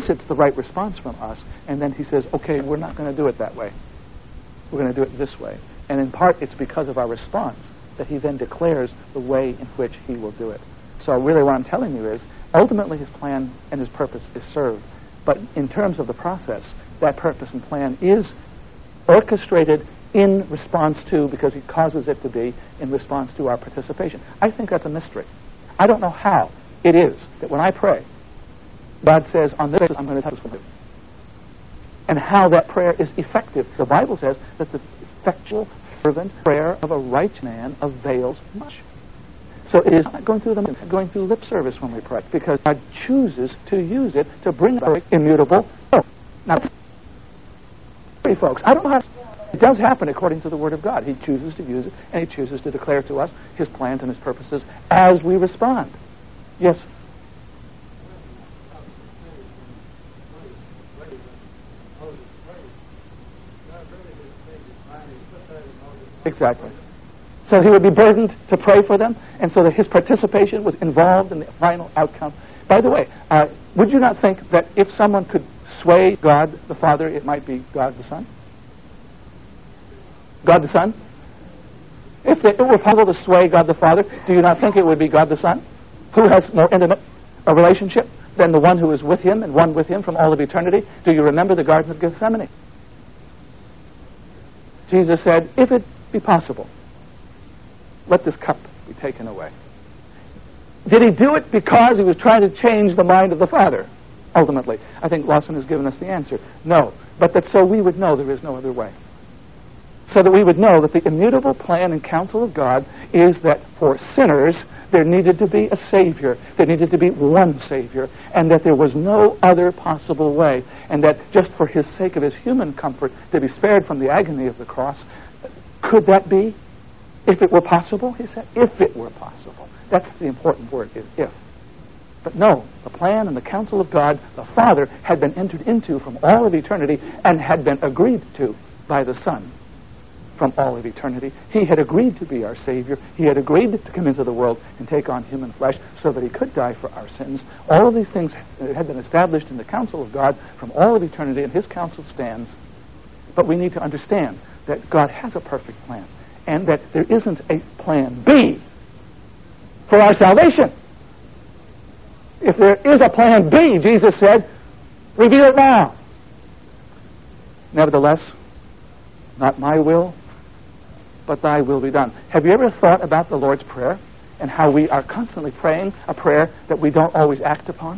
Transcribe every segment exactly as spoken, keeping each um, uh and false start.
elicits the right response from us, and then he says, okay, we're not going to do it that way. We're going to do it this way. And in part, it's because of our response that he then declares the way in which he will do it. So really what I'm telling you is, ultimately his plan and his purpose is served. But in terms of the process, that purpose and plan is orchestrated in response to, because he causes it to be, in response to our participation. I think that's a mystery. I don't know how it is that when I pray, God says, on this basis, I'm going to tell you. And how that prayer is effective. The Bible says that the effectual, fervent prayer of a righteous man avails much. So it is not going through the going through lip service when we pray, because God chooses to use it to bring about immutable hope. Now, folks, I don't know how it does happen according to the Word of God. He chooses to use it, and he chooses to declare to us his plans and his purposes as we respond. Yes? Exactly. So he would be burdened to pray for them, and so that his participation was involved in the final outcome. By the way, uh, would you not think that if someone could sway God the Father, it might be God the Son? God the Son? If it were possible to sway God the Father, do you not think it would be God the Son, who has more intimate a relationship than the one who is with him and one with him from all of eternity? Do you remember the Garden of Gethsemane? Jesus said, if it be possible, let this cup be taken away. Did he do it because he was trying to change the mind of the Father? Ultimately, I think Lawson has given us the answer. No, but that so we would know there is no other way. So that we would know that the immutable plan and counsel of God is that for sinners, there needed to be a Savior. There needed to be one Savior, and that there was no other possible way, and that just for his sake of his human comfort to be spared from the agony of the cross, could that be? If it were possible, he said, if it were possible. That's the important word, is if. But no, the plan and the counsel of God, the Father, had been entered into from all of eternity and had been agreed to by the Son from all of eternity. He had agreed to be our Savior. He had agreed to come into the world and take on human flesh so that he could die for our sins. All of these things had been established in the counsel of God from all of eternity, and his counsel stands. But we need to understand that God has a perfect plan, and that there isn't a plan B for our salvation. If there is a plan B, Jesus said, reveal it now. Nevertheless, not my will, but thy will be done. Have you ever thought about the Lord's Prayer and how we are constantly praying a prayer that we don't always act upon?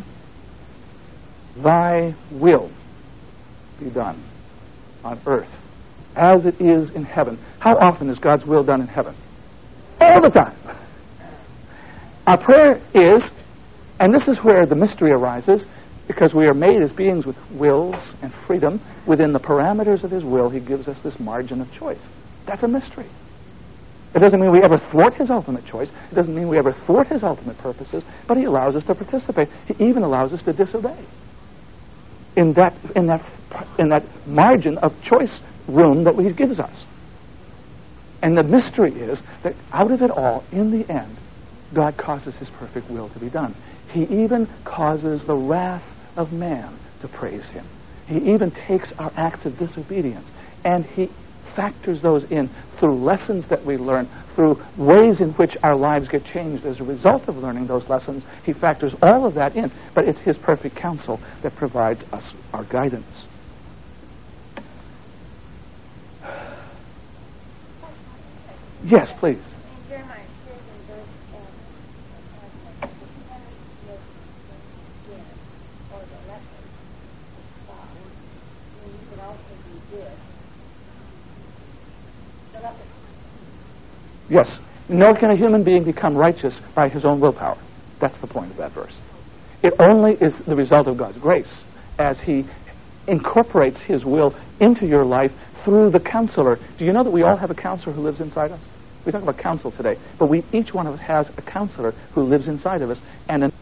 Thy will be done on earth as it is in heaven. How often is God's will done in heaven? All the time. Our prayer is, and this is where the mystery arises, because we are made as beings with wills and freedom. Within the parameters of his will, he gives us this margin of choice. That's a mystery. It doesn't mean we ever thwart his ultimate choice. It doesn't mean we ever thwart his ultimate purposes, but he allows us to participate. He even allows us to disobey. In that, in that, in that margin of choice room that he gives us. And the mystery is that out of it all, in the end, God causes his perfect will to be done. He even causes the wrath of man to praise him. He even takes our acts of disobedience and he factors those in through lessons that we learn, through ways in which our lives get changed as a result of learning those lessons. He factors all of that in, but it's his perfect counsel that provides us our guidance. Yes, please. Yes. Nor can a human being become righteous by his own willpower. That's the point of that verse. It only is the result of God's grace as he incorporates his will into your life through the counselor. Do you know that we all have a counselor who lives inside us? We talk about counsel today, but we each one of us has a counselor who lives inside of us, and an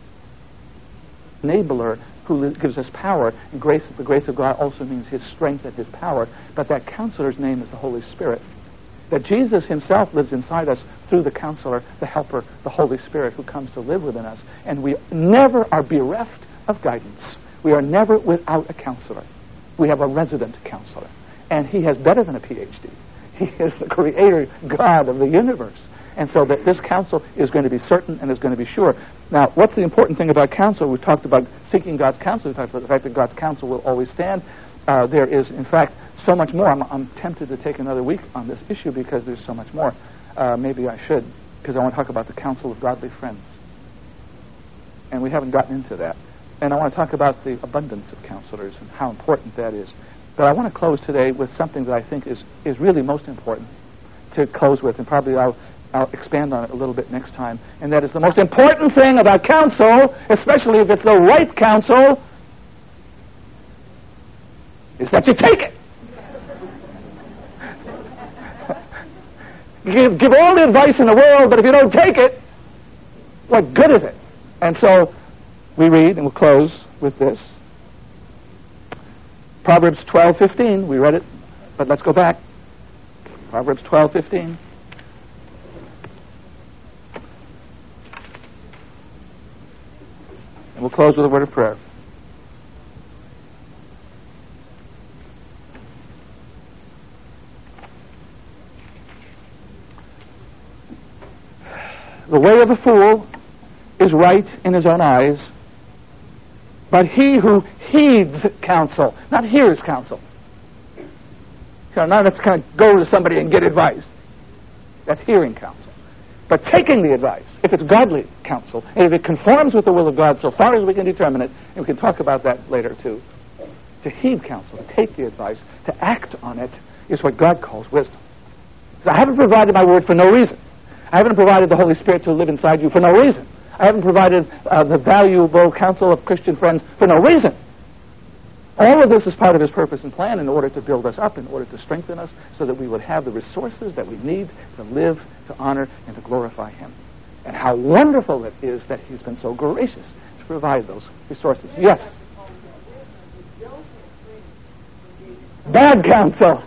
enabler who gives us power. And grace, the grace of God also means his strength and his power, but that counselor's name is the Holy Spirit. That Jesus himself lives inside us through the counselor, the helper, the Holy Spirit who comes to live within us. And we never are bereft of guidance. We are never without a counselor. We have a resident counselor. And he has better than a P H D. He is the creator God of the universe. And so that this counsel is going to be certain and is going to be sure. Now, what's the important thing about counsel? We've talked about seeking God's counsel. We've talked about the fact that God's counsel will always stand. Uh, there is, in fact, so much more. I'm, I'm tempted to take another week on this issue because there's so much more. Uh, maybe I should, because I want to talk about the counsel of godly friends. And we haven't gotten into that. And I want to talk about the abundance of counselors and how important that is. But I want to close today with something that I think is, is really most important to close with, and probably I'll, I'll expand on it a little bit next time. And that is the most important thing about counsel, especially if it's the right counsel, is that you take it. You give, give all the advice in the world, but if you don't take it, what good is it? And so we read, and we'll close with this. Proverbs twelve fifteen, we read it, but let's go back. Proverbs twelve fifteen. And we'll close with a word of prayer. The way of a fool is right in his own eyes, but he who heeds counsel, not hears counsel. So now let's kind of go to somebody and get advice. That's hearing counsel. But taking the advice, if it's godly counsel, and if it conforms with the will of God so far as we can determine it, and we can talk about that later too, to heed counsel, to take the advice, to act on it, is what God calls wisdom. So I haven't provided my word for no reason. I haven't provided the Holy Spirit to live inside you for no reason. I haven't provided uh, the valuable counsel of Christian friends for no reason. All of this is part of His purpose and plan in order to build us up, in order to strengthen us, so that we would have the resources that we need to live, to honor, and to glorify Him. And how wonderful it is that He's been so gracious to provide those resources. Yes? Bad counsel.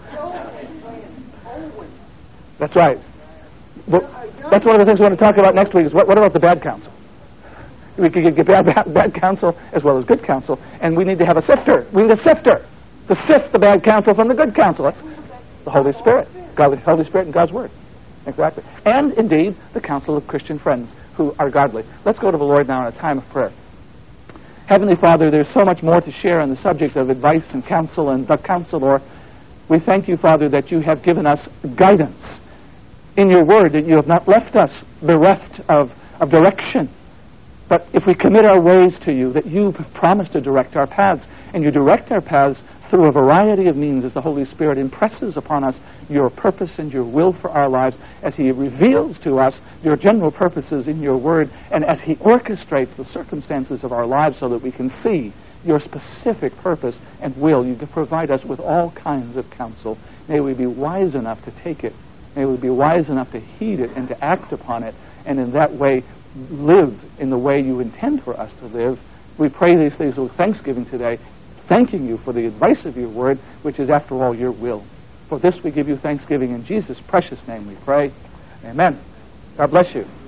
That's right. Well, that's one of the things we want to talk about next week, is what, what about the bad counsel? We could get bad, bad, bad counsel as well as good counsel, and we need to have a sifter. We need a sifter to sift the bad counsel from the good counsel. That's the Holy Spirit. God, the Holy Spirit and God's Word. Exactly. And, indeed, the counsel of Christian friends who are godly. Let's go to the Lord now in a time of prayer. Heavenly Father, there's so much more to share on the subject of advice and counsel and the counselor. We thank you, Father, that you have given us guidance in your word, that you have not left us bereft of, of direction. But if we commit our ways to you, that you have promised to direct our paths, and you direct our paths through a variety of means as the Holy Spirit impresses upon us your purpose and your will for our lives, as He reveals to us your general purposes in your word, and as He orchestrates the circumstances of our lives so that we can see your specific purpose and will. You provide us with all kinds of counsel. May we be wise enough to take it. May we be wise enough to heed it and to act upon it, and in that way live in the way you intend for us to live. We pray these things with thanksgiving today, thanking you for the advice of your word, which is, after all, your will. For this we give you thanksgiving in Jesus' precious name we pray. Amen. God bless you.